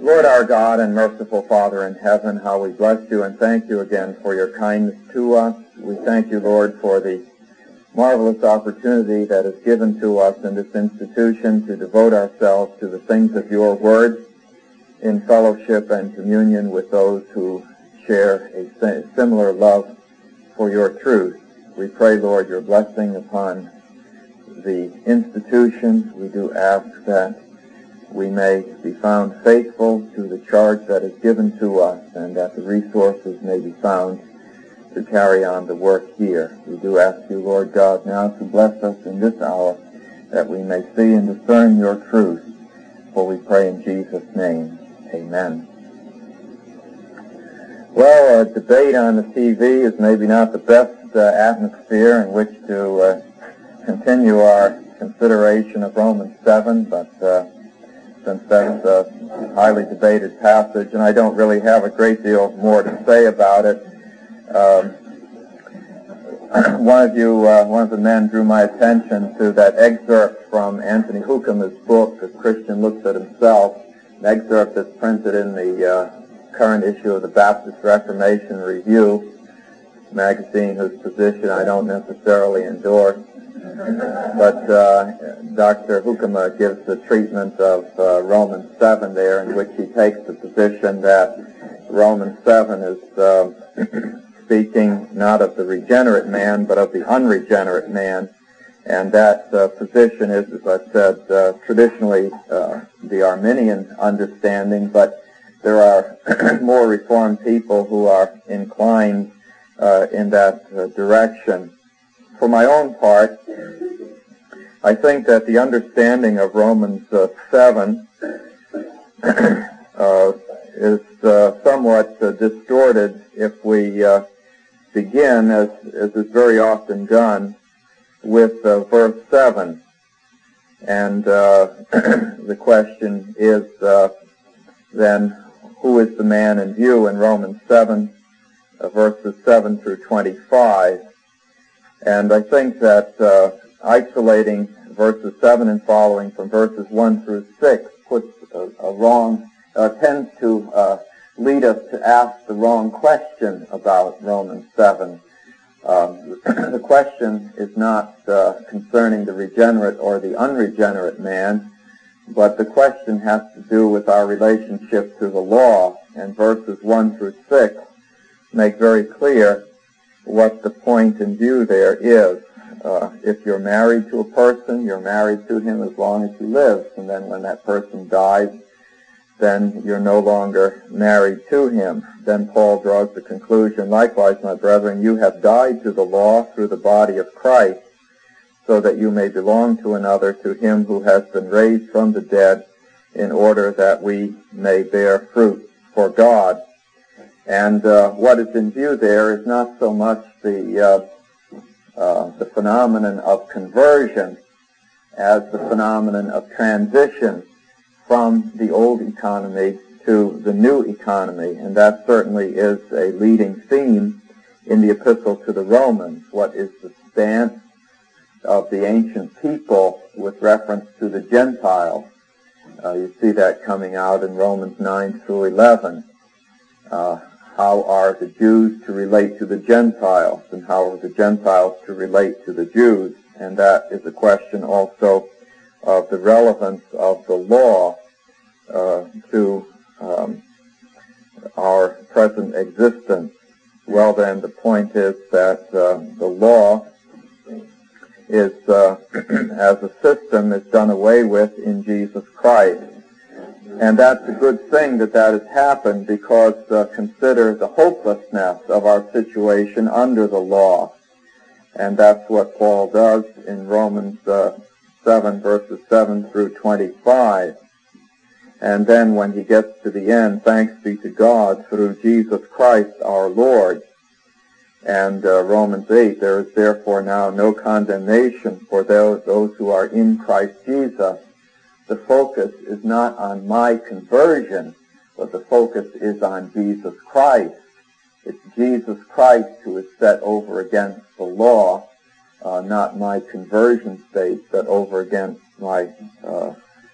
Lord our God and merciful Father in heaven, how we bless you and thank you again for your kindness to us. We thank you, Lord, for the marvelous opportunity that is given to us in this institution to devote ourselves to the things of your word in fellowship and communion with those who share a similar love for your truth. We pray, Lord, your blessing upon the institution. We do ask that we may be found faithful to the charge that is given to us and that the resources may be found to carry on the work here. We do ask you, Lord God, now to bless us in this hour that we may see and discern your truth. For we pray in Jesus' name. Amen. Well, a debate on the TV is maybe not the best atmosphere in which to continue our consideration of Romans 7, but since that's a highly debated passage, and I don't really have a great deal more to say about it. One of the men drew my attention to that excerpt from Anthony Hoekema's book, A Christian Looks at Himself, an excerpt that's printed in the current issue of the Baptist Reformation Review magazine, whose position I don't necessarily endorse. But Dr. Hoekema gives the treatment of Romans 7 there, in which he takes the position that Romans 7 is speaking not of the regenerate man, but of the unregenerate man. And that position is, as I've said, traditionally the Arminian understanding, but there are more Reformed people who are inclined in that direction. For my own part, I think that the understanding of Romans 7 is somewhat distorted if we begin, as is very often done, with verse 7. And the question is then, who is the man in view in Romans 7, verses 7 through 25? And I think that isolating verses 7 and following from verses 1 through 6 puts tends to lead us to ask the wrong question about Romans 7. The question is not concerning the regenerate or the unregenerate man, but the question has to do with our relationship to the law, and verses 1 through 6 make very clear what the point in view there is. If you're married to a person, you're married to him as long as he lives, and then when that person dies, then you're no longer married to him. Then Paul draws the conclusion, likewise, my brethren, you have died to the law through the body of Christ, so that you may belong to another, to him who has been raised from the dead, in order that we may bear fruit for God. And what is in view there is not so much the phenomenon of conversion as the phenomenon of transition from the old economy to the new economy. And that certainly is a leading theme in the epistle to the Romans. What is the stance of the ancient people with reference to the Gentiles? You see that coming out in Romans 9 through 11. How are the Jews to relate to the Gentiles, and how are the Gentiles to relate to the Jews? And that is a question also of the relevance of the law to our present existence. Well then, the point is that the law is, as a system, is done away with in Jesus Christ. And that's a good thing that has happened, because consider the hopelessness of our situation under the law. And that's what Paul does in Romans 7, verses 7 through 25. And then when he gets to the end, thanks be to God through Jesus Christ our Lord. And Romans 8, there is therefore now no condemnation for those who are in Christ Jesus. The focus is not on my conversion, but the focus is on Jesus Christ. It's Jesus Christ who is set over against the law, not my conversion state set over against my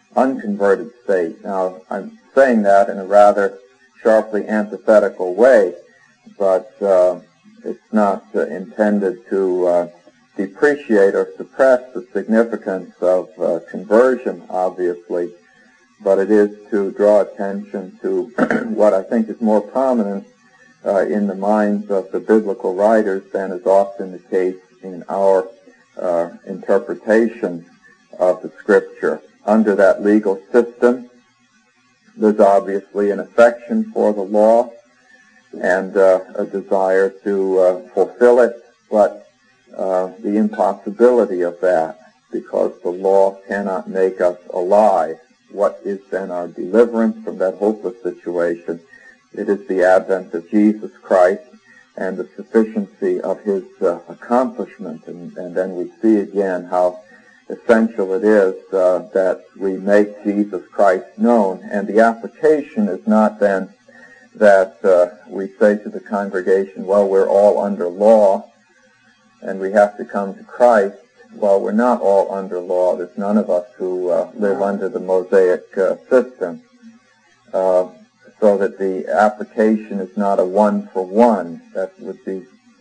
unconverted state. Now, I'm saying that in a rather sharply antithetical way, but it's not intended to depreciate or suppress the significance of conversion, obviously, but it is to draw attention to what I think is more prominent in the minds of the biblical writers than is often the case in our interpretation of the Scripture. Under that legal system, there's obviously an affection for the law and a desire to fulfill it, but the impossibility of that, because the law cannot make us alive. What is then our deliverance from that hopeless situation? It is the advent of Jesus Christ and the sufficiency of his accomplishment. And then we see again how essential it is that we make Jesus Christ known. And the application is not then that we say to the congregation, well, we're all under law and we have to come to Christ. Well, we're not all under law. There's none of us who live under the Mosaic system. So that the application is not a one-for-one. That would be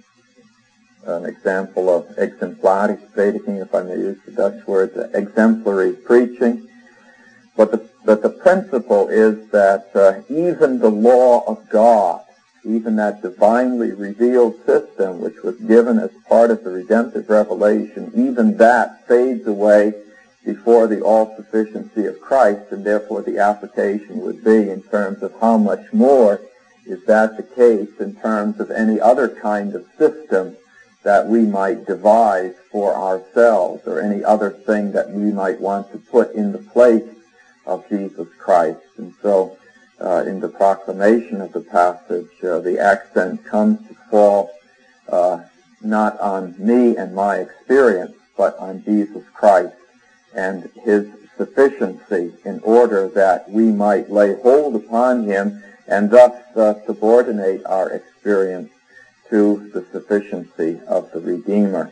an example of exemplarisch prediking, if I may use the Dutch word, exemplary preaching. But the principle is that even the law of God, even that divinely revealed system which was given as part of the redemptive revelation, even that fades away before the all-sufficiency of Christ, and therefore the application would be in terms of how much more is that the case in terms of any other kind of system that we might devise for ourselves, or any other thing that we might want to put in the place of Jesus Christ. And so in the proclamation of the passage, the accent comes to fall not on me and my experience, but on Jesus Christ and his sufficiency, in order that we might lay hold upon him and thus subordinate our experience to the sufficiency of the Redeemer.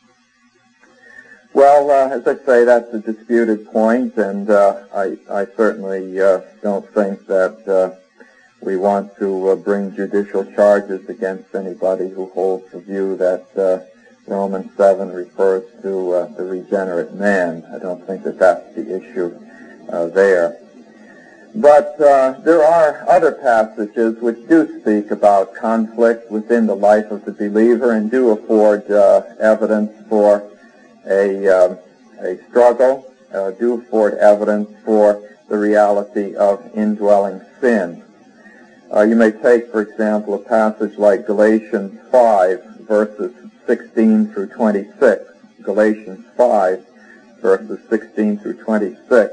Well, as I say, that's a disputed point, and I certainly don't think that we want to bring judicial charges against anybody who holds the view that Romans 7 refers to the regenerate man. I don't think that that's the issue there. But there are other passages which do speak about conflict within the life of the believer and do afford evidence for a struggle, do afford evidence for the reality of indwelling sin. You may take, for example, a passage like Galatians 5, verses 16 through 26. Galatians 5, verses 16 through 26.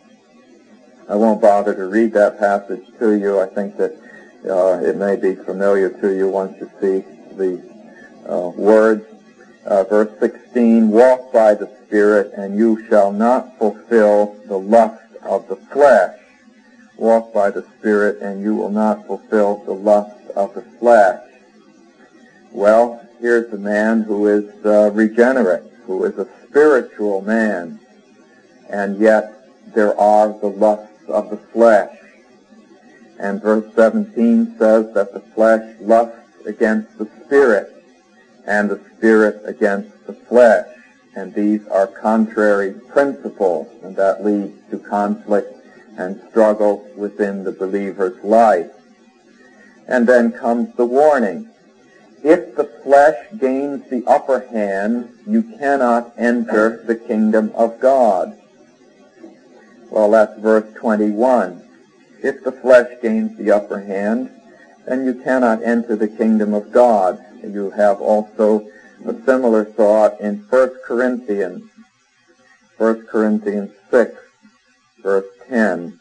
I won't bother to read that passage to you. I think that it may be familiar to you once you see the words. Verse 16, walk by the Spirit, and you shall not fulfill the lust of the flesh. Walk by the Spirit, and you will not fulfill the lust of the flesh. Well, here's a man who is regenerate, who is a spiritual man, and yet there are the lusts of the flesh. And verse 17 says that the flesh lusts against the Spirit, and the Spirit against the flesh. And these are contrary principles, and that leads to conflict and struggle within the believer's life. And then comes the warning. If the flesh gains the upper hand, you cannot enter the kingdom of God. Well, that's verse 21. If the flesh gains the upper hand, then you cannot enter the kingdom of God. You have also a similar thought in 1 Corinthians 6, verse 10.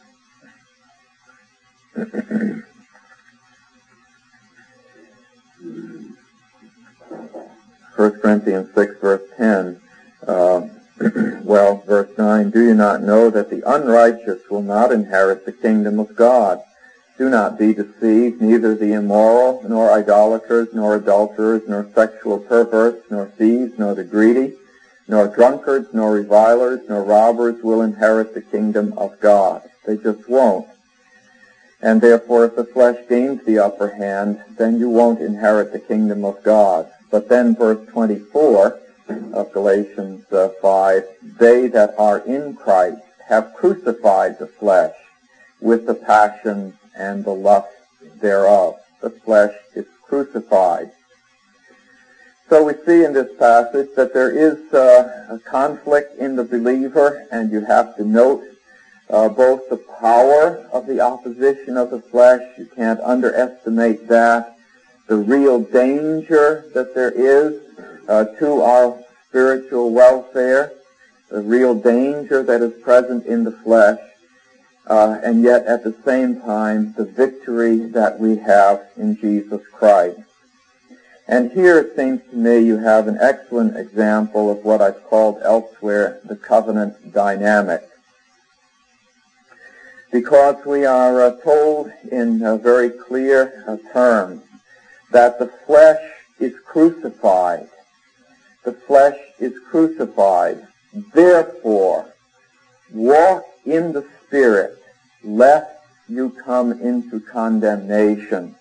1 Corinthians 6, verse 10. Well, verse 9, do you not know that the unrighteous will not inherit the kingdom of God? Do not be deceived, neither the immoral, nor idolaters, nor adulterers, nor sexual perverts, nor thieves, nor the greedy, nor drunkards, nor revilers, nor robbers will inherit the kingdom of God. They just won't. And therefore, if the flesh gains the upper hand, then you won't inherit the kingdom of God. But then verse 24 of Galatians 5, they that are in Christ have crucified the flesh with the passions and the lusts thereof. The flesh is crucified. So we see in this passage that there is a conflict in the believer, and you have to note both the power of the opposition of the flesh. You can't underestimate that. The real danger that there is to our spiritual welfare, the real danger that is present in the flesh, and yet at the same time the victory that we have in Jesus Christ. And here it seems to me you have an excellent example of what I've called elsewhere the covenant dynamic. Because we are told in very clear terms that the flesh is crucified. The flesh is crucified. Therefore, walk in the Spirit, lest you come into condemnation.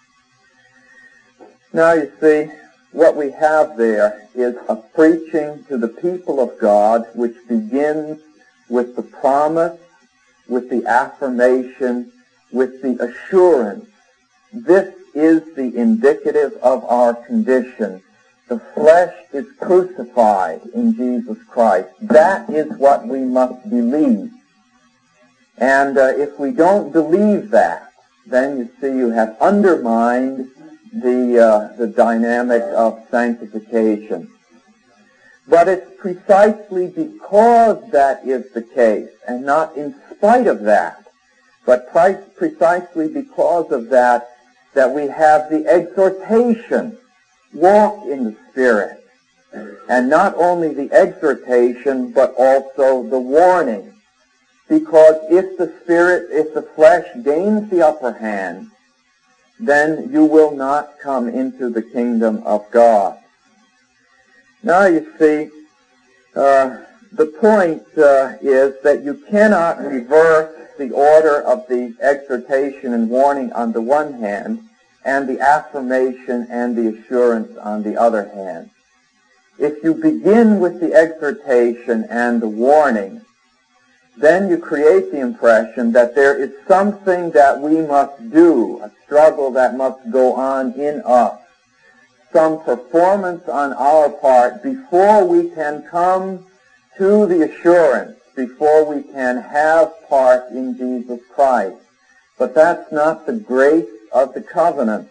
Now you see, what we have there is a preaching to the people of God which begins with the promise, with the affirmation, with the assurance. This is the indicative of our condition. The flesh is crucified in Jesus Christ. That is what we must believe. And if we don't believe that, then you see you have undermined the dynamic of sanctification. But it's precisely because that is the case, and not in spite of that, but precisely because of that, that we have the exhortation, walk in the Spirit. And not only the exhortation, but also the warning. Because if the flesh gains the upper hand, then you will not come into the kingdom of God. Now you see, the point is that you cannot reverse the order of the exhortation and warning on the one hand, and the affirmation and the assurance on the other hand. If you begin with the exhortation and the warning, then you create the impression that there is something that we must do, a struggle that must go on in us, some performance on our part before we can come to the assurance, before we can have part in Jesus Christ. But that's not the grace of the covenant.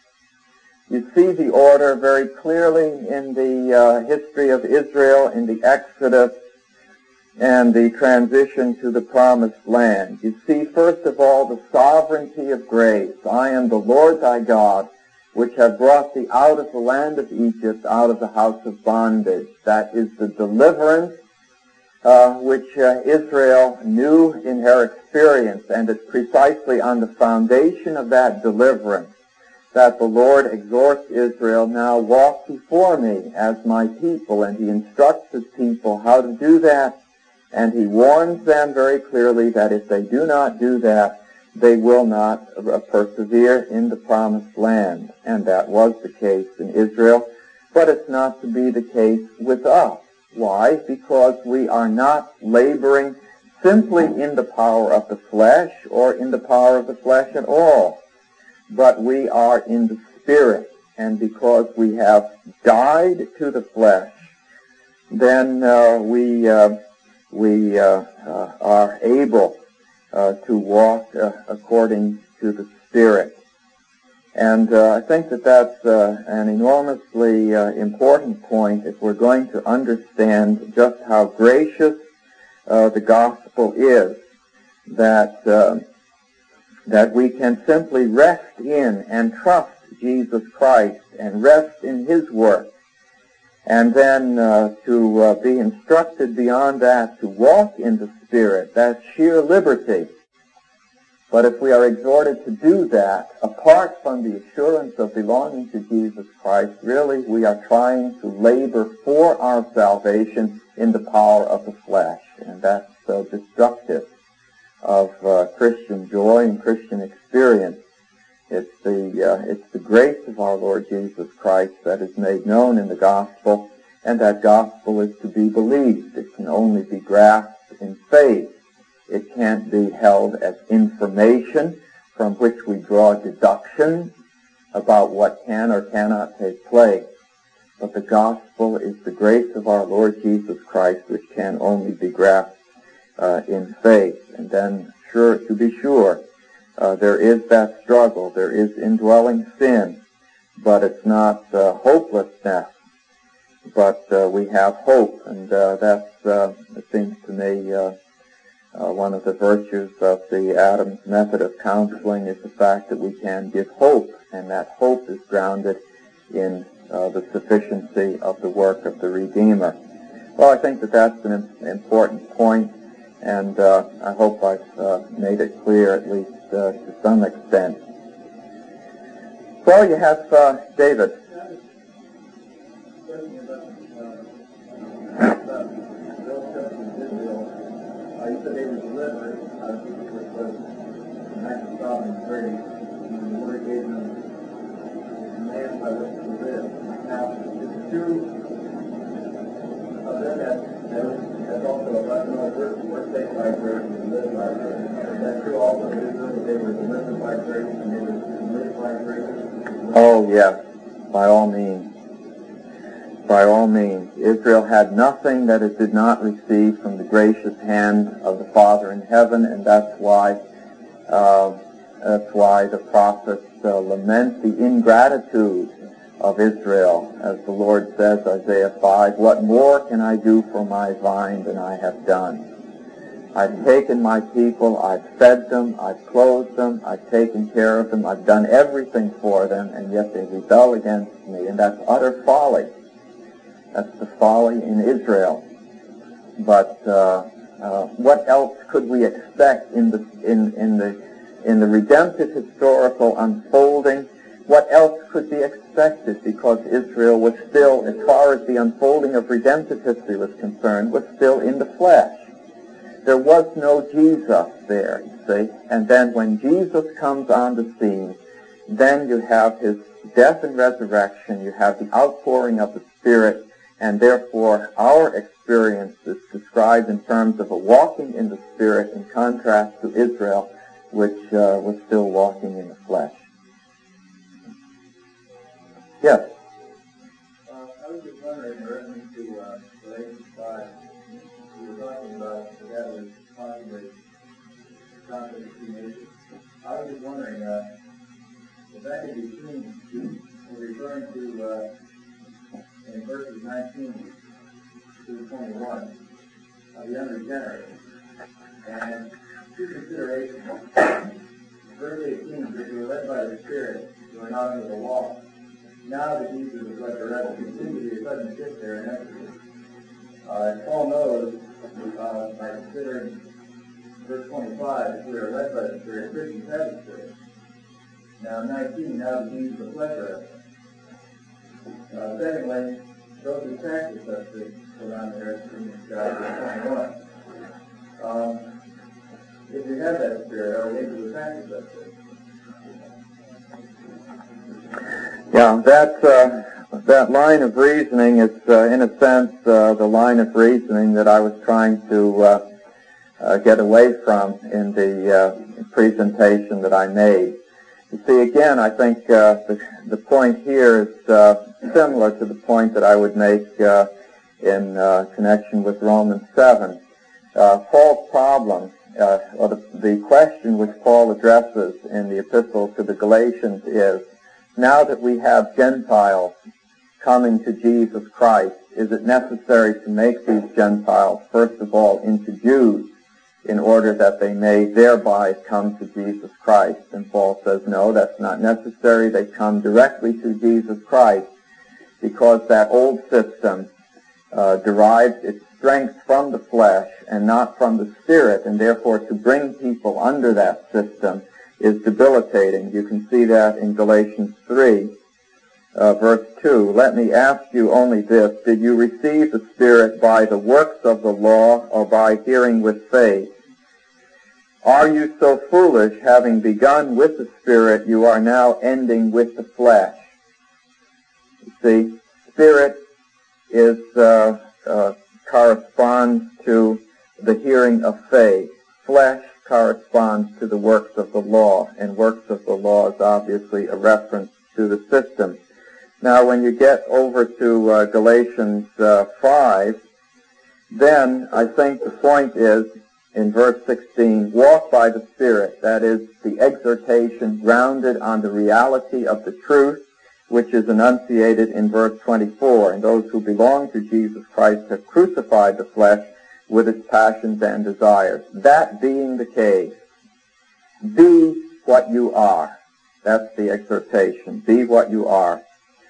You see the order very clearly in the history of Israel, in the Exodus, and the transition to the promised land. You see, first of all, the sovereignty of grace. I am the Lord thy God, which have brought thee out of the land of Egypt, out of the house of bondage. That is the deliverance which Israel knew in her experience, and it's precisely on the foundation of that deliverance that the Lord exhorts Israel, now walk before me as my people, and he instructs his people how to do that. And he warns them very clearly that if they do not do that, they will not persevere in the promised land. And that was the case in Israel, but it's not to be the case with us. Why? Because we are not laboring simply in the power of the flesh or in the power of the flesh at all, but we are in the Spirit. And because we have died to the flesh, then we are able to walk according to the Spirit. And I think that that's an enormously important point if we're going to understand just how gracious the gospel is, that we can simply rest in and trust Jesus Christ and rest in his work. And then to be instructed beyond that to walk in the Spirit, that's sheer liberty. But if we are exhorted to do that, apart from the assurance of belonging to Jesus Christ, really we are trying to labor for our salvation in the power of the flesh. And that's destructive of Christian joy and Christian experience. It's the grace of our Lord Jesus Christ that is made known in the gospel, and that gospel is to be believed. It can only be grasped in faith. It can't be held as information from which we draw deductions about what can or cannot take place. But the gospel is the grace of our Lord Jesus Christ, which can only be grasped in faith. And then, to be sure, there is that struggle. There is indwelling sin, but it's not hopelessness. But we have hope, and it seems to me, one of the virtues of the Adams method of counseling is the fact that we can give hope, and that hope is grounded in the sufficiency of the work of the Redeemer. Well, I think that that's an important point, and I hope I've made it clear, at least to some extent. Well, you have David. You said they were delivered out of Egypt, which was an act of sovereign grace, and the Lord gave them commands by which to live. Now, it's true of them that's also about we're saved by grace and live by grace. Is that true also of Israel, that they were delivered by grace and they were lived by grace? Oh, yes, by all means. By all means. Israel had nothing that it did not receive from the gracious hand of the Father in heaven, and that's why the prophets lament the ingratitude of Israel. As the Lord says, Isaiah 5, "What more can I do for my vine than I have done? I've taken my people, I've fed them, I've clothed them, I've taken care of them, I've done everything for them, and yet they rebel against me." And that's utter folly. That's the folly in Israel. But what else could we expect in the redemptive historical unfolding? What else could be expected? Because Israel was still, as far as the unfolding of redemptive history was concerned, was still in the flesh. There was no Jesus there, you see. And then when Jesus comes on the scene, then you have his death and resurrection, you have the outpouring of the Spirit, and therefore our experience is described in terms of a walking in the Spirit in contrast to Israel, which was still walking in the flesh. Yes? I was just wondering, in reference to Galatians 5, we were talking about that was possibly the concept of two nations. I was just wondering if that could be seen referring to in verses 19 through 21 of the unregenerate. And two considerations. Verse 18, if you are led by the Spirit, you are not under the law. Now that Jesus is resurrected, there seems to be a sudden shift there in Exodus. As Paul knows, by considering verse 25, if we are led by the Spirit, Christians have the Spirit. Now 19, now that Jesus is resurrected. Secondly, those who practice such things put on there in verse 21. If we have that Spirit, are we able to practice that Spirit? Yeah, that line of reasoning is, in a sense, the line of reasoning that I was trying to get away from in the presentation that I made. You see, again, I think the point here is similar to the point that I would make in connection with Romans 7. Paul's problem, or the question which Paul addresses in the epistle to the Galatians is, now that we have Gentiles coming to Jesus Christ, is it necessary to make these Gentiles, first of all, into Jews in order that they may thereby come to Jesus Christ? And Paul says, no, that's not necessary. They come directly to Jesus Christ because that old system derives its strength from the flesh and not from the Spirit, and therefore to bring people under that system is debilitating. You can see that in Galatians 3, verse 2. Let me ask you only this: did you receive the Spirit by the works of the law or by hearing with faith? Are you so foolish, having begun with the Spirit, you are now ending with the flesh? You see, Spirit is corresponds to the hearing of faith. Flesh corresponds to the works of the law, and works of the law is obviously a reference to the system. Now, when you get over to Galatians 5, then I think the point is, in verse 16, walk by the Spirit. That is the exhortation grounded on the reality of the truth, which is enunciated in verse 24. And those who belong to Jesus Christ have crucified the flesh with its passions and desires. That being the case, be what you are. That's the exhortation. Be what you are.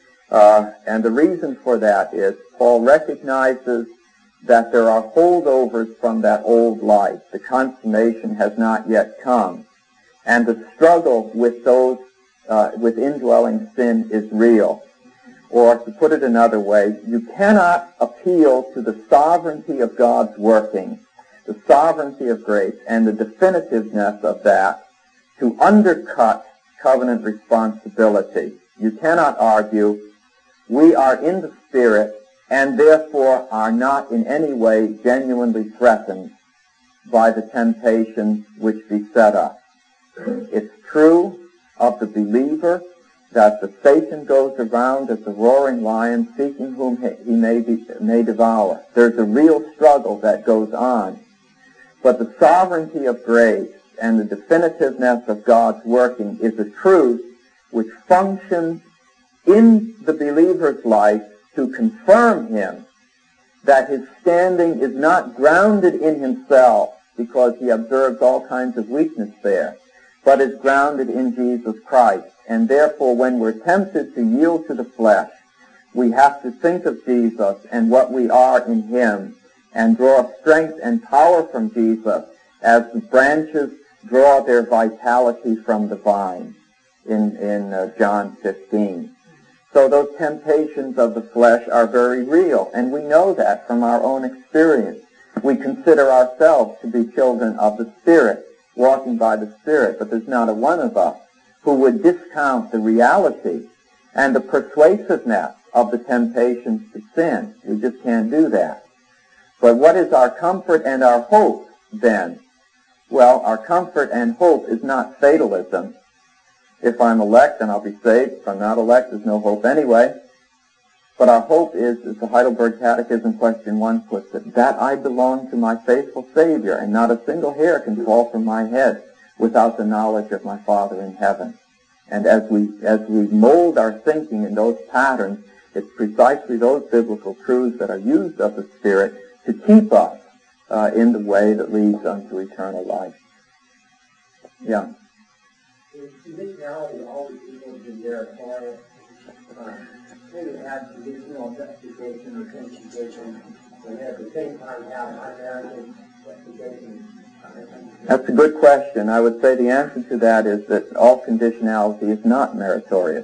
And the reason for that is Paul recognizes that there are holdovers from that old life. The consummation has not yet come. And the struggle with those with indwelling sin is real. Or to put it another way, you cannot appeal to the sovereignty of God's working, the sovereignty of grace, and the definitiveness of that to undercut covenant responsibility. You cannot argue, we are in the Spirit and therefore are not in any way genuinely threatened by the temptations which beset us. It's true of the believer that the Satan goes around as a roaring lion seeking whom he may devour. There's a real struggle that goes on. But the sovereignty of grace and the definitiveness of God's working is a truth which functions in the believer's life to confirm him that his standing is not grounded in himself because he observes all kinds of weakness there, but is grounded in Jesus Christ. And therefore, when we're tempted to yield to the flesh, we have to think of Jesus and what we are in him and draw strength and power from Jesus as the branches draw their vitality from the vine in John 15. So those temptations of the flesh are very real, and we know that from our own experience. We consider ourselves to be children of the Spirit, walking by the Spirit, but there's not a one of us who would discount the reality and the persuasiveness of the temptations to sin. We just can't do that. But what is our comfort and our hope then? Well, our comfort and hope is not fatalism. If I'm elect, then I'll be saved. If I'm not elect, there's no hope anyway. But our hope is, as the Heidelberg Catechism question 1 puts it, that I belong to my faithful Savior, and not a single hair can fall from my head without the knowledge of my Father in heaven. And as we mold our thinking in those patterns, it's precisely those biblical truths that are used of the Spirit to keep us in the way that leads unto eternal life. Yeah. In reality, all the people in there are maybe have traditional justification or sanctification, and at the same time have unmerited justification. That's a good question. I would say the answer to that is that all conditionality is not meritorious.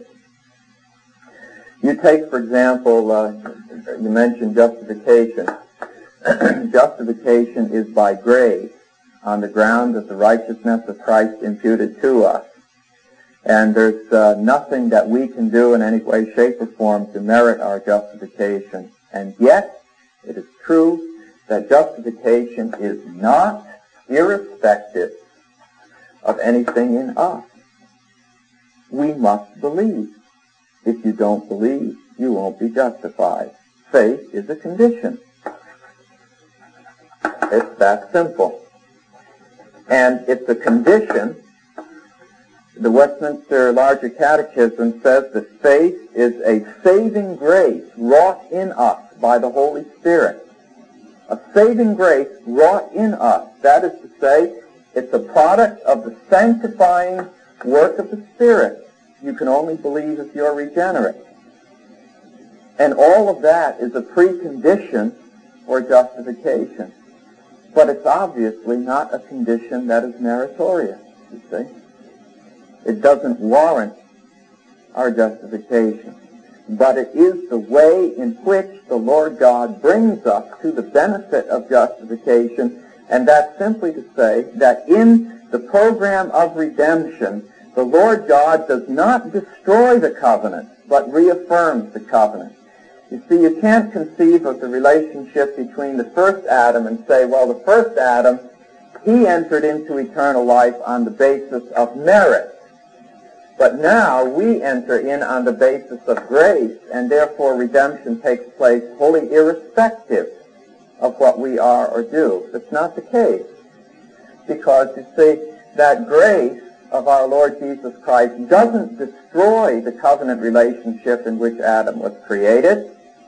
You take, for example, you mentioned justification. Justification is by grace on the ground of the righteousness of Christ imputed to us. And there's nothing that we can do in any way, shape, or form to merit our justification. And yet, it is true that justification is not irrespective of anything in us. We must believe. If you don't believe, you won't be justified. Faith is a condition. It's that simple. And it's a condition. The Westminster Larger Catechism says that faith is a saving grace wrought in us by the Holy Spirit. A saving grace wrought in us. That is to say, it's a product of the sanctifying work of the Spirit. You can only believe if you're regenerate. And all of that is a precondition for justification. But it's obviously not a condition that is meritorious, you see. It doesn't warrant our justification. But it is the way in which the Lord God brings us to the benefit of justification, and that's simply to say that in the program of redemption, the Lord God does not destroy the covenant, but reaffirms the covenant. You see, you can't conceive of the relationship between the first Adam and say, well, the first Adam, he entered into eternal life on the basis of merit. But now we enter in on the basis of grace, and therefore redemption takes place wholly irrespective of what we are or do. That's not the case. Because, you see, that grace of our Lord Jesus Christ doesn't destroy the covenant relationship in which Adam was created.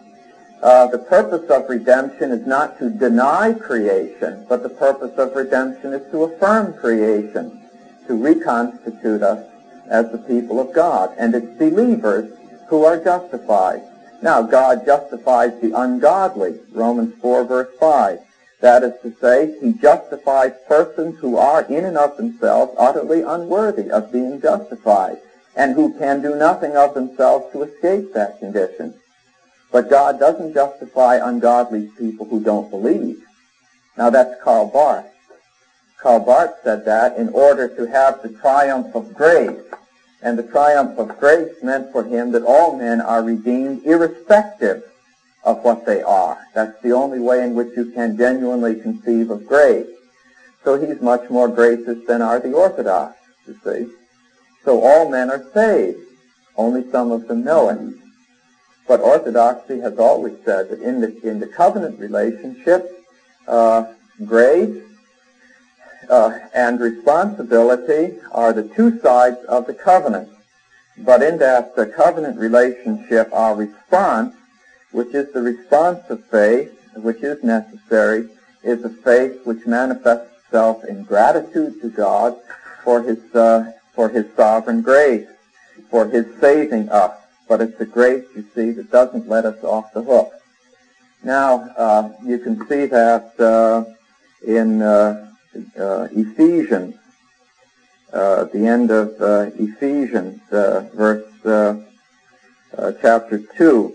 The purpose of redemption is not to deny creation, but the purpose of redemption is to affirm creation, to reconstitute us as the people of God. And it's believers who are justified. Now, God justifies the ungodly, Romans 4, verse 5. That is to say, he justifies persons who are in and of themselves utterly unworthy of being justified, and who can do nothing of themselves to escape that condition. But God doesn't justify ungodly people who don't believe. Now, that's Karl Barth. Karl Barth said that in order to have the triumph of grace. And the triumph of grace meant for him that all men are redeemed irrespective of what they are. That's the only way in which you can genuinely conceive of grace. So he's much more gracious than are the Orthodox, you see. So all men are saved. Only some of them know it. But Orthodoxy has always said that in the covenant relationship, grace and responsibility are the two sides of the covenant. But in that covenant relationship, our response, which is the response of faith, which is necessary, is a faith which manifests itself in gratitude to God for his sovereign grace, for his saving us. But it's the grace, you see, that doesn't let us off the hook. Now, you can see that in Ephesians, the end of Ephesians, chapter 2.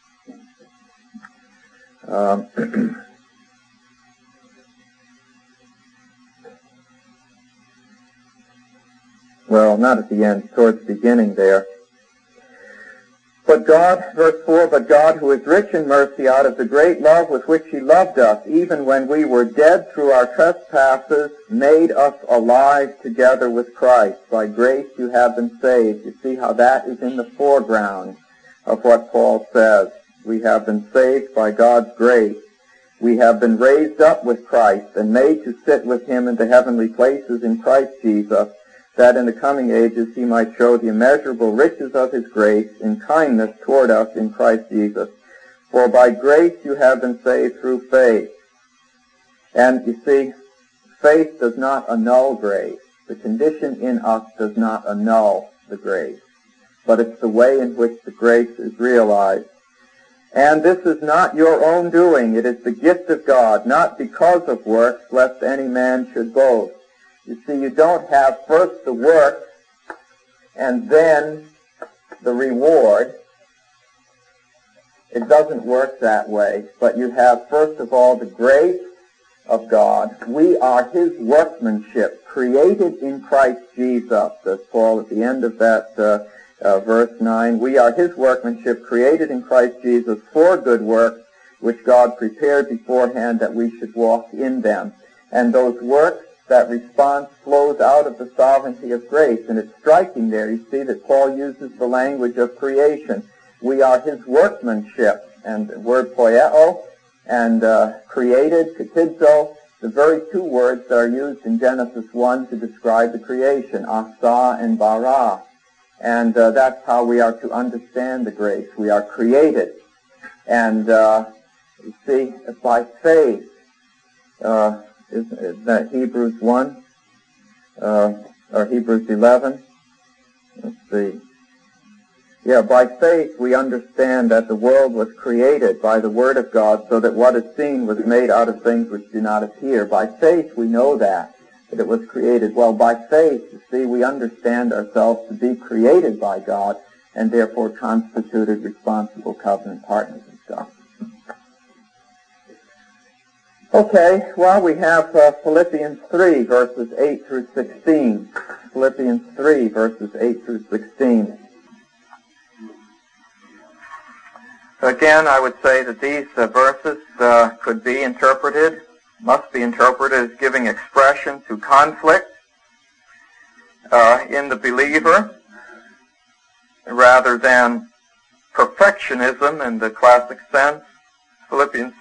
Well, not at the end, towards the beginning there. But God, verse 4, but God, who is rich in mercy, out of the great love with which he loved us, even when we were dead through our trespasses, made us alive together with Christ. By grace you have been saved. You see how that is in the foreground of what Paul says. We have been saved by God's grace. We have been raised up with Christ and made to sit with him in the heavenly places in Christ Jesus, that in the coming ages he might show the immeasurable riches of his grace in kindness toward us in Christ Jesus. For by grace you have been saved through faith. And you see, faith does not annul grace. The condition in us does not annul the grace, but it's the way in which the grace is realized. And this is not your own doing. It is the gift of God, not because of works, lest any man should boast. You see, you don't have first the work and then the reward. It doesn't work that way. But you have first of all the grace of God. We are his workmanship, created in Christ Jesus, says Paul at the end of that verse 9. We are his workmanship, created in Christ Jesus for good works, which God prepared beforehand that we should walk in them. And those works, that response flows out of the sovereignty of grace. And it's striking there, you see, that Paul uses the language of creation. We are his workmanship, and the word poieo and created, katidzo, the very two words that are used in Genesis 1 to describe the creation, asa and bara. And that's how we are to understand the grace. We are created. And you see, by faith, is that Hebrews 1, or Hebrews 11? Let's see. Yeah, by faith we understand that the world was created by the Word of God, so that what is seen was made out of things which do not appear. By faith we know that it was created. Well, by faith, you see, we understand ourselves to be created by God, and therefore constituted responsible covenant partners and stuff. Okay, well, we have Philippians 3, verses 8 through 16. Philippians 3, verses 8 through 16. Again, I would say that these verses could be interpreted, must be interpreted as giving expression to conflict in the believer, rather than perfectionism in the classic sense. Philippians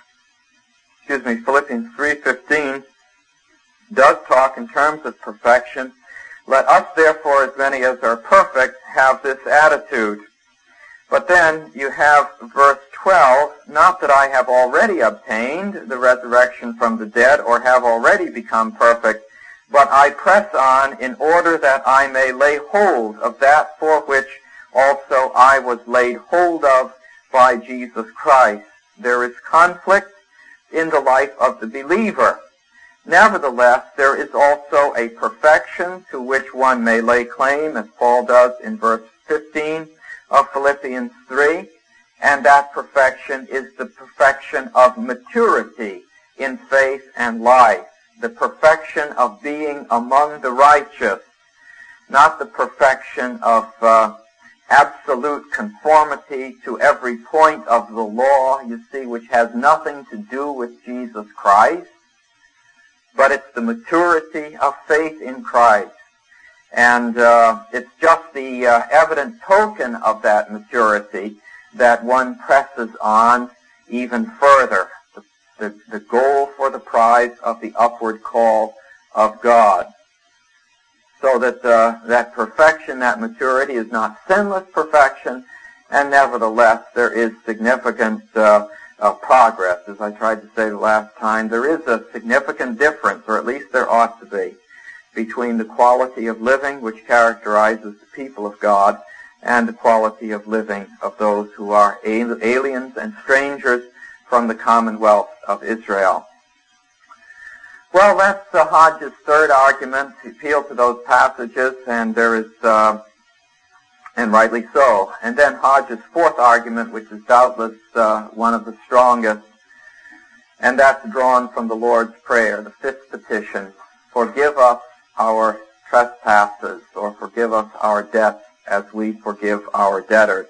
3:15 does talk in terms of perfection. Let us therefore, as many as are perfect, have this attitude. But then you have verse 12, not that I have already obtained the resurrection from the dead or have already become perfect, but I press on in order that I may lay hold of that for which also I was laid hold of by Jesus Christ. There is conflict in the life of the believer. Nevertheless, there is also a perfection to which one may lay claim, as Paul does in verse 15 of Philippians 3, and that perfection is the perfection of maturity in faith and life, the perfection of being among the righteous, not the perfection of absolute conformity to every point of the law, you see, which has nothing to do with Jesus Christ, but it's the maturity of faith in Christ. And it's just the evident token of that maturity that one presses on even further, the goal for the prize of the upward call of God. So that that perfection, that maturity is not sinless perfection, and nevertheless there is significant progress. As I tried to say the last time, there is a significant difference, or at least there ought to be, between the quality of living which characterizes the people of God and the quality of living of those who are aliens and strangers from the commonwealth of Israel. Well, that's Hodge's third argument. He appealed to those passages, and there is, and rightly so. And then Hodge's fourth argument, which is doubtless one of the strongest, and that's drawn from the Lord's Prayer, the fifth petition: forgive us our trespasses, or forgive us our debts as we forgive our debtors.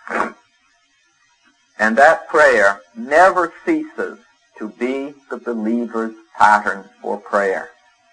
And that prayer never ceases to be the believer's pattern for prayer.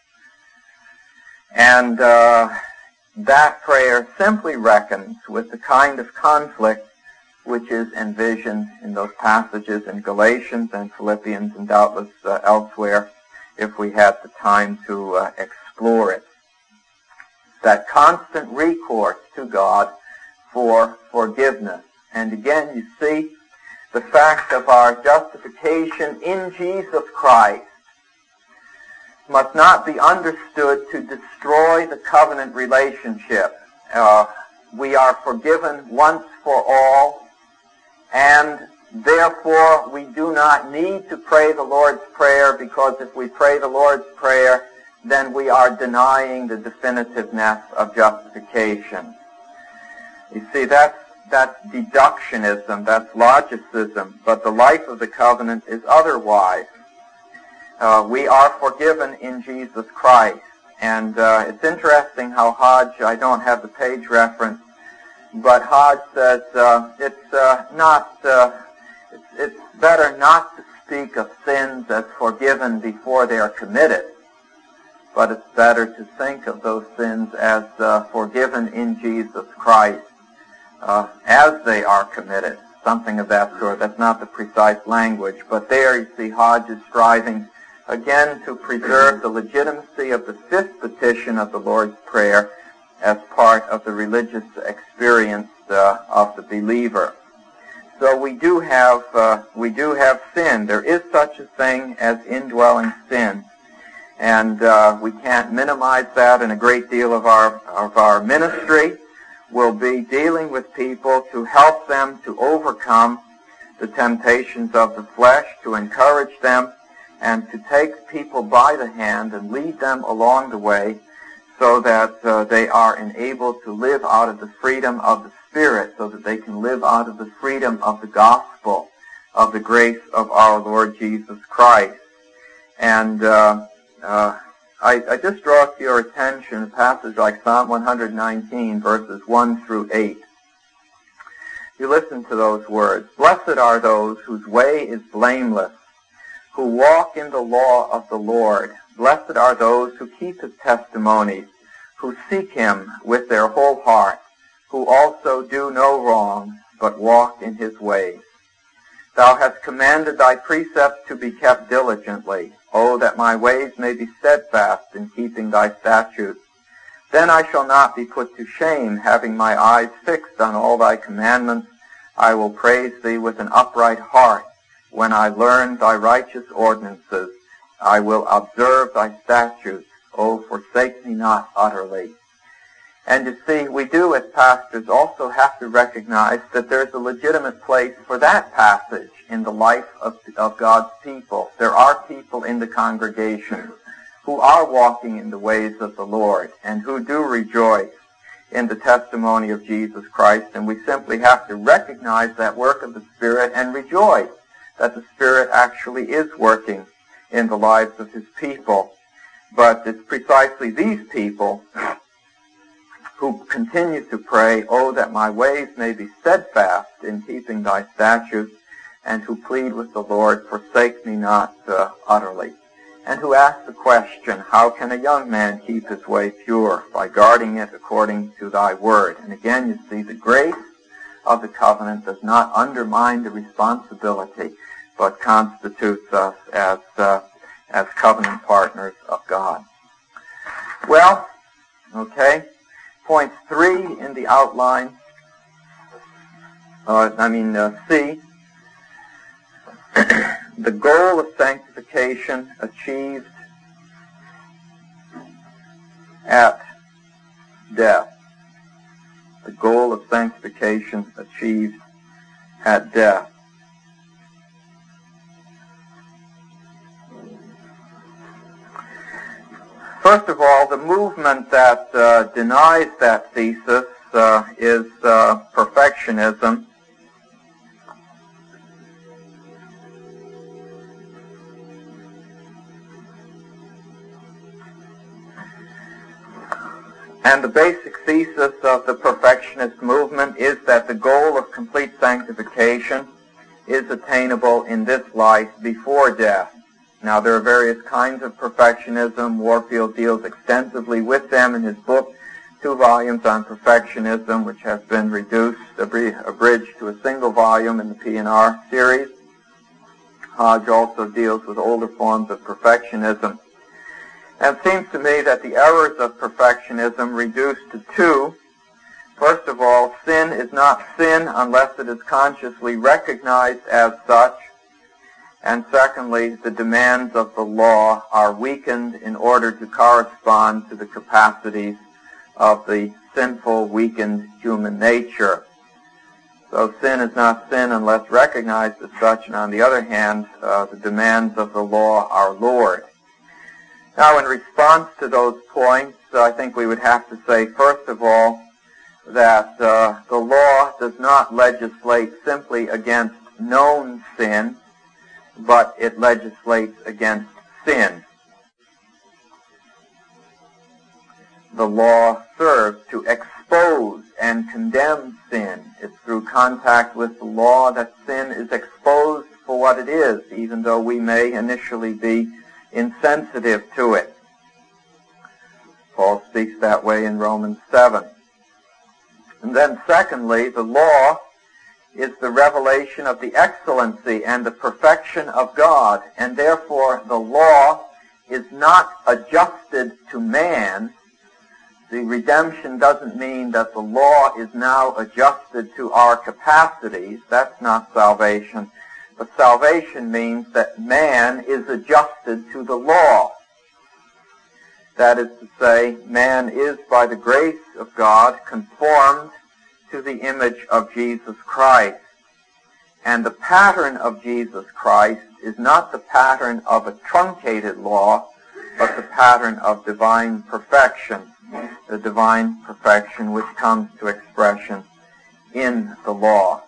And that prayer simply reckons with the kind of conflict which is envisioned in those passages in Galatians and Philippians, and doubtless elsewhere if we had the time to explore it. That constant recourse to God for forgiveness. And again, you see, the fact of our justification in Jesus Christ must not be understood to destroy the covenant relationship. We are forgiven once for all, and therefore we do not need to pray the Lord's Prayer, because if we pray the Lord's Prayer, then we are denying the definitiveness of justification. You see, that's deductionism, that's logicism, but the life of the covenant is otherwise. We are forgiven in Jesus Christ. And it's interesting how Hodge, I don't have the page reference, but Hodge says it's better not to speak of sins as forgiven before they are committed, but it's better to think of those sins as forgiven in Jesus Christ as they are committed, something of that sort. That's not the precise language, but there you see Hodge is striving again to preserve the legitimacy of the fifth petition of the Lord's Prayer as part of the religious experience of the believer. So we do have sin. There is such a thing as indwelling sin, and we can't minimize that in a great deal of our ministry. will be dealing with people to help them to overcome the temptations of the flesh, to encourage them, and to take people by the hand and lead them along the way so that they are enabled to live out of the freedom of the Spirit, so that they can live out of the freedom of the gospel, of the grace of our Lord Jesus Christ. And I just draw to your attention a passage like Psalm 119, verses 1 through 8. You listen to those words. Blessed are those whose way is blameless, who walk in the law of the Lord. Blessed are those who keep his testimonies, who seek him with their whole heart, who also do no wrong, but walk in his ways. Thou hast commanded thy precepts to be kept diligently. Oh, that my ways may be steadfast in keeping thy statutes. Then I shall not be put to shame, having my eyes fixed on all thy commandments. I will praise thee with an upright heart. When I learn thy righteous ordinances, I will observe thy statutes. Oh, forsake me not utterly. And you see, we do as pastors also have to recognize that there's a legitimate place for that passage in the life of God's people. There are people in the congregation who are walking in the ways of the Lord and who do rejoice in the testimony of Jesus Christ, and we simply have to recognize that work of the Spirit and rejoice that the Spirit actually is working in the lives of his people. But it's precisely these people who continue to pray, oh, that my ways may be steadfast in keeping thy statutes, and who plead with the Lord, forsake me not utterly. And who ask the question, how can a young man keep his way pure? By guarding it according to thy word. And again, you see, the grace of the covenant does not undermine the responsibility, but constitutes us as covenant partners of God. Well, okay. Point 3 in the outline, C, the goal of sanctification achieved at death. The goal of sanctification achieved at death. First of all, the movement that denies that thesis is perfectionism. And the basic thesis of the perfectionist movement is that the goal of complete sanctification is attainable in this life before death. Now, there are various kinds of perfectionism. Warfield deals extensively with them in his book, 2 volumes on perfectionism, which has been reduced, abridged to a single volume in the P&R series. Hodge also deals with older forms of perfectionism. And it seems to me that the errors of perfectionism reduce to 2. First of all, sin is not sin unless it is consciously recognized as such. And secondly, the demands of the law are weakened in order to correspond to the capacities of the sinful, weakened human nature. So sin is not sin unless recognized as such, and on the other hand, the demands of the law are lowered. Now, in response to those points, I think we would have to say, first of all, that the law does not legislate simply against known sin, but it legislates against sin. The law serves to expose and condemn sin. It's through contact with the law that sin is exposed for what it is, even though we may initially be insensitive to it. Paul speaks that way in Romans 7. And then secondly, the law is the revelation of the excellency and the perfection of God, and therefore the law is not adjusted to man. The redemption doesn't mean that the law is now adjusted to our capacities. That's not salvation. But salvation means that man is adjusted to the law. That is to say, man is, by the grace of God, conformed to the image of Jesus Christ. And the pattern of Jesus Christ is not the pattern of a truncated law, but the pattern of divine perfection, the divine perfection which comes to expression in the law.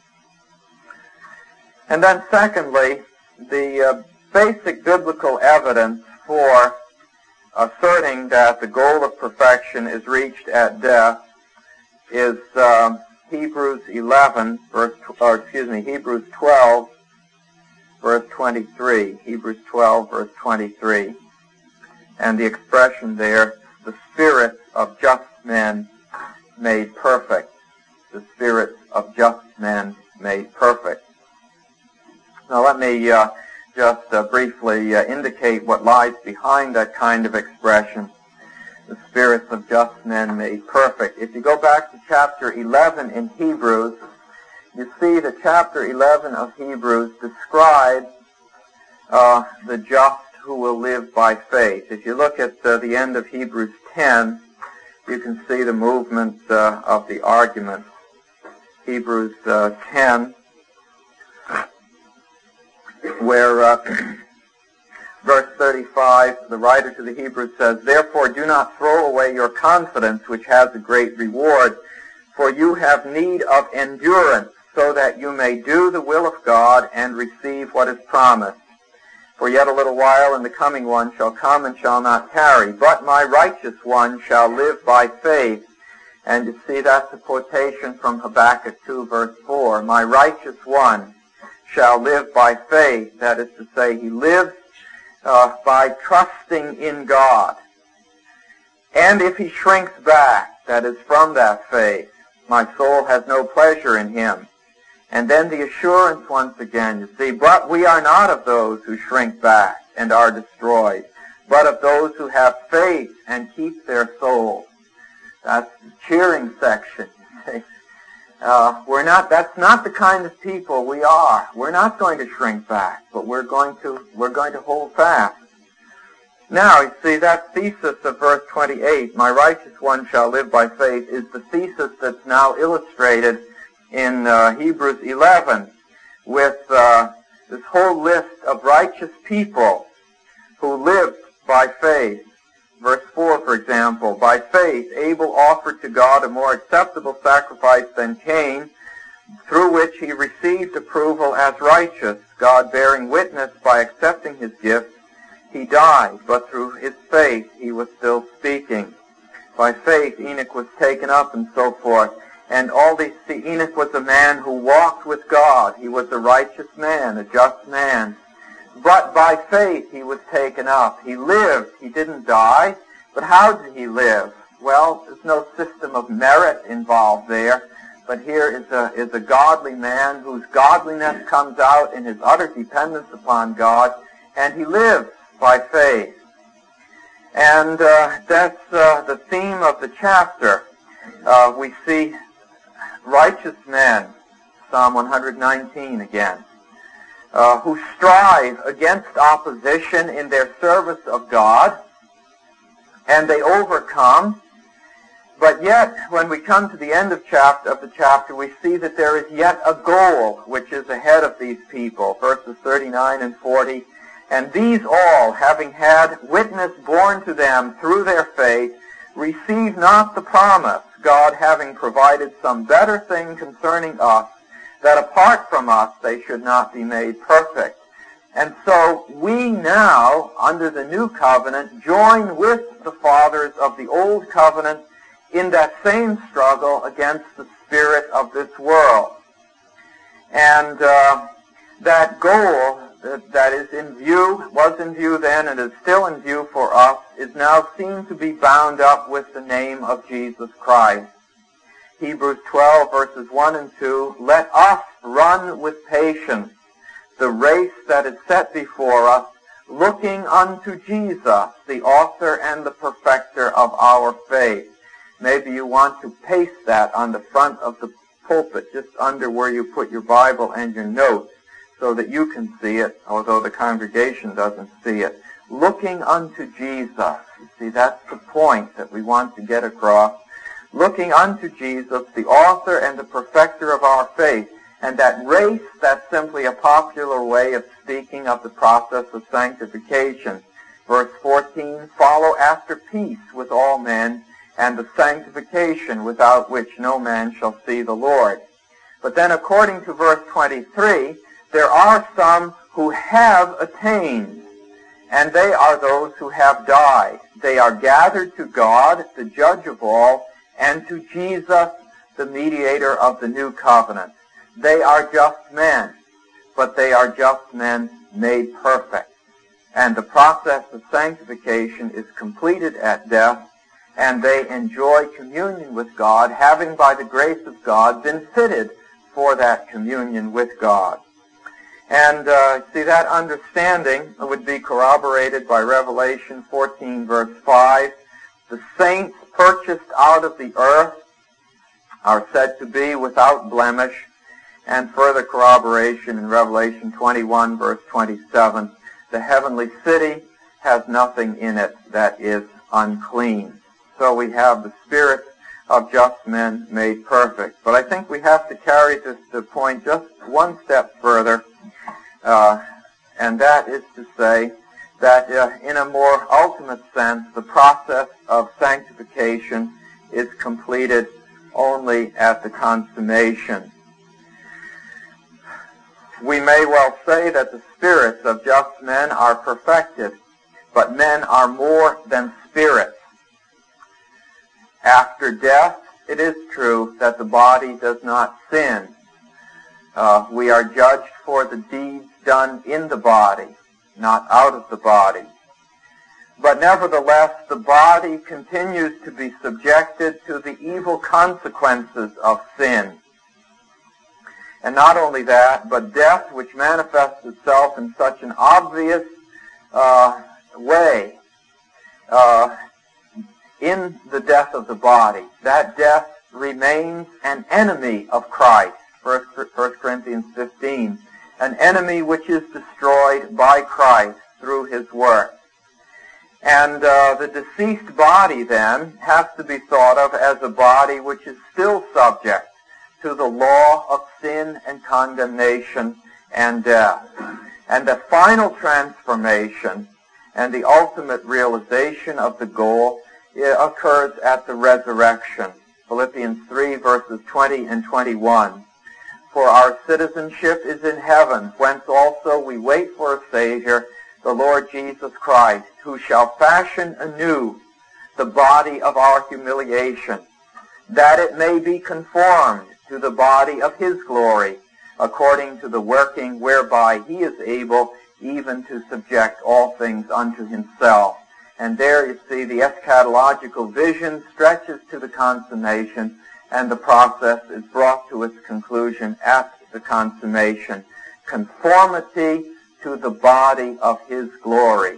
And then secondly, the basic biblical evidence for asserting that the goal of perfection is reached at death is Hebrews 12, verse 23. Hebrews 12, verse 23. And the expression there, the spirits of just men made perfect. The spirits of just men made perfect. Now let me just briefly indicate what lies behind that kind of expression, the spirits of just men made perfect. If you go back to chapter 11 in Hebrews, you see that chapter 11 of Hebrews describes the just who will live by faith. If you look at the end of Hebrews 10, you can see the movement of the argument. Hebrews 10, where verse 35, the writer to the Hebrews says, "Therefore do not throw away your confidence, which has a great reward, for you have need of endurance, so that you may do the will of God and receive what is promised. For yet a little while, and the coming one shall come and shall not tarry. But my righteous one shall live by faith." And you see that's a quotation from Habakkuk 2, verse 4. My righteous one shall live by faith. That is to say, he lives by trusting in God. And if he shrinks back, that is from that faith, my soul has no pleasure in him. And then the assurance once again, you see, but we are not of those who shrink back and are destroyed, but of those who have faith and keep their souls. That's the cheering section, you see. That's not the kind of people we are. We're not going to shrink back, but we're going to hold fast. Now, you see, that thesis of verse 28, my righteous one shall live by faith, is the thesis that's now illustrated in Hebrews 11 with this whole list of righteous people who lived by faith. Verse 4, for example, by faith Abel offered to God a more acceptable sacrifice than Cain, through which he received approval as righteous, God bearing witness by accepting his gift. He died, but through his faith he was still speaking. By faith Enoch was taken up, and so forth. And all these, see, Enoch was a man who walked with God. He was a righteous man, a just man. But by faith he was taken up. He lived. He didn't die. But how did he live? Well, there's no system of merit involved there. But here is a godly man whose godliness comes out in his utter dependence upon God, and he lives by faith. And that's the theme of the chapter. We see righteous men, Psalm 119 again, who strive against opposition in their service of God, and they overcome. But yet, when we come to the end of the chapter, we see that there is yet a goal which is ahead of these people, verses 39 and 40. And these all, having had witness borne to them through their faith, receive not the promise, God having provided some better thing concerning us, that apart from us they should not be made perfect. And so we now, under the new covenant, join with the fathers of the old covenant in that same struggle against the spirit of this world. And that goal that is in view, was in view then, and is still in view for us, is now seen to be bound up with the name of Jesus Christ. Hebrews 12, verses 1 and 2, let us run with patience the race that is set before us, looking unto Jesus, the author and the perfecter of our faith. Maybe you want to paste that on the front of the pulpit, just under where you put your Bible and your notes, so that you can see it, although the congregation doesn't see it. Looking unto Jesus. You see, that's the point that we want to get across. looking unto Jesus, the author and the perfecter of our faith. And that race, that's simply a popular way of speaking of the process of sanctification. Verse 14, follow after peace with all men, and the sanctification without which no man shall see the Lord. But then according to verse 23, there are some who have attained, and they are those who have died. They are gathered to God, the judge of all, and to Jesus, the mediator of the new covenant. They are just men, but they are just men made perfect. And the process of sanctification is completed at death, and they enjoy communion with God, having by the grace of God been fitted for that communion with God. And see, that understanding would be corroborated by Revelation 14, verse 5. The saints purchased out of the earth are said to be without blemish, and further corroboration in Revelation 21, verse 27. The heavenly city has nothing in it that is unclean. So we have the spirit of just men made perfect. But I think we have to carry this to point just one step further, and that is to say that in a more ultimate sense, the process of sanctification is completed only at the consummation. We may well say that the spirits of just men are perfected, but men are more than spirits. After death, it is true that the body does not sin. We are judged for the deeds done in the body, not out of the body. But nevertheless, the body continues to be subjected to the evil consequences of sin. And not only that, but death, which manifests itself in such an obvious way in the death of the body, that death remains an enemy of Christ. 1 Corinthians 15, an enemy which is destroyed by Christ through his work. And the deceased body, then, has to be thought of as a body which is still subject to the law of sin and condemnation and death. And the final transformation and the ultimate realization of the goal occurs at the resurrection. Philippians 3, verses 20 and 21. For our citizenship is in heaven, whence also we wait for a Savior, the Lord Jesus Christ, who shall fashion anew the body of our humiliation, that it may be conformed to the body of his glory, according to the working whereby he is able even to subject all things unto himself. And there you see the eschatological vision stretches to the consummation, and the process is brought to its conclusion at the consummation. Conformity to the body of his glory.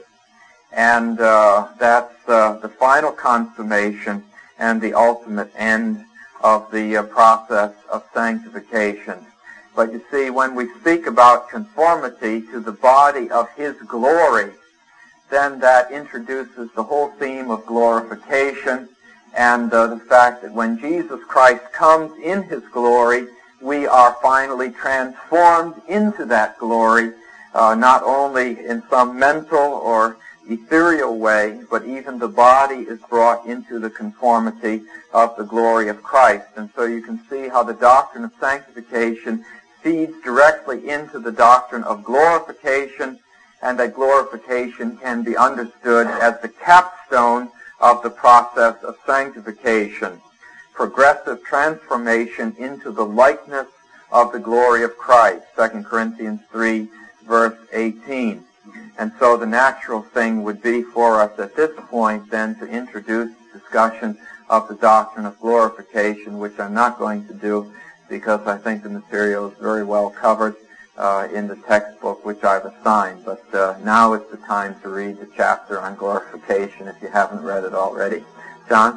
And that's the final consummation and the ultimate end of the process of sanctification. But you see, when we speak about conformity to the body of his glory, then that introduces the whole theme of glorification and the fact that when Jesus Christ comes in his glory, we are finally transformed into that glory, not only in some mental or ethereal way, but even the body is brought into the conformity of the glory of Christ. And so you can see how the doctrine of sanctification feeds directly into the doctrine of glorification, and that glorification can be understood as the capstone of the process of sanctification, progressive transformation into the likeness of the glory of Christ, 2 Corinthians 3, verse 18. And so the natural thing would be for us at this point then to introduce discussion of the doctrine of glorification, which I'm not going to do because I think the material is very well covered in the textbook which I've assigned. But now is the time to read the chapter on glorification if you haven't read it already. John?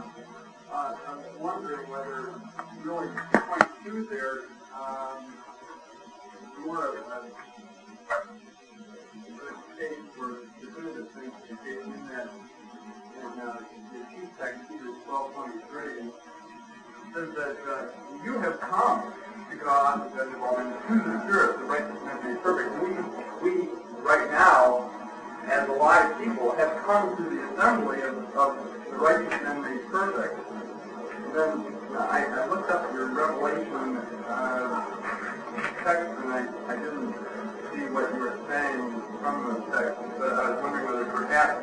I was wondering whether really point 2 there more of a case for definitive sanctification in that in the chief text, Hebrews 12:23, says that you have come to God, to the Spirit, the righteousness and the perfect. We right now, as alive people, have come to the assembly of the righteous and the perfect. And then I looked up your Revelation text, and I didn't see what you were saying from the text, but I was wondering whether perhaps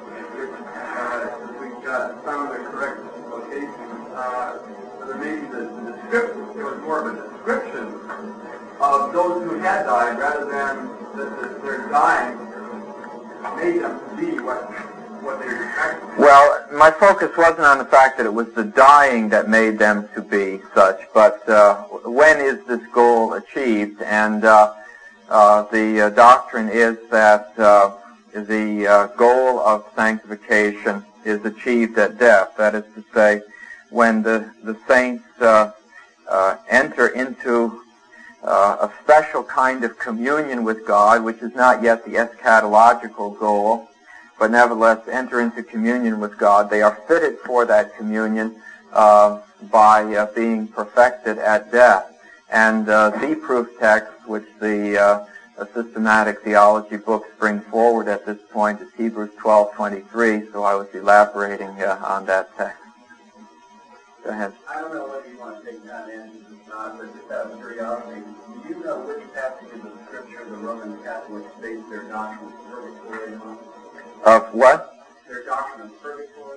if we found the correct location, whether maybe the description, it was more of a description of those who had died rather than that their dying made them to be what they were expecting. Well, my focus wasn't on the fact that it was the dying that made them to be such, but when is this goal achieved? And the doctrine is that the goal of sanctification is achieved at death. That is to say, when the saints enter into a special kind of communion with God, which is not yet the eschatological goal, but nevertheless enter into communion with God. They are fitted for that communion by being perfected at death. And the proof text, which the systematic theology books bring forward at this point, is Hebrews 12:23. So I was elaborating on that text. Go ahead. I don't know whether you want to take that in or not, but just out of curiosity, do you know which passages of Scripture the Roman Catholics base their doctrine of purgatory on? Of what? Their doctrine of purgatory?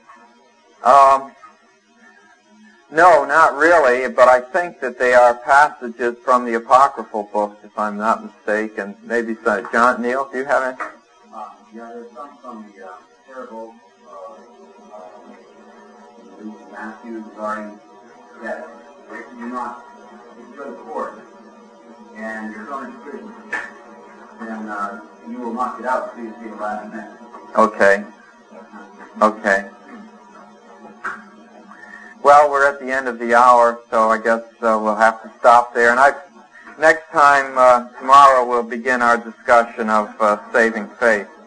No, not really, but I think that they are passages from the apocryphal books, if I'm not mistaken. Maybe so. John, Neil, do you have any? Yeah, there's some from the parables, Matthew regarding that if you go to court and you're thrown into prison, then you will not get out until you see the last man. Okay. Okay. Well, we're at the end of the hour, so I guess we'll have to stop there. And next time, tomorrow, we'll begin our discussion of saving faith.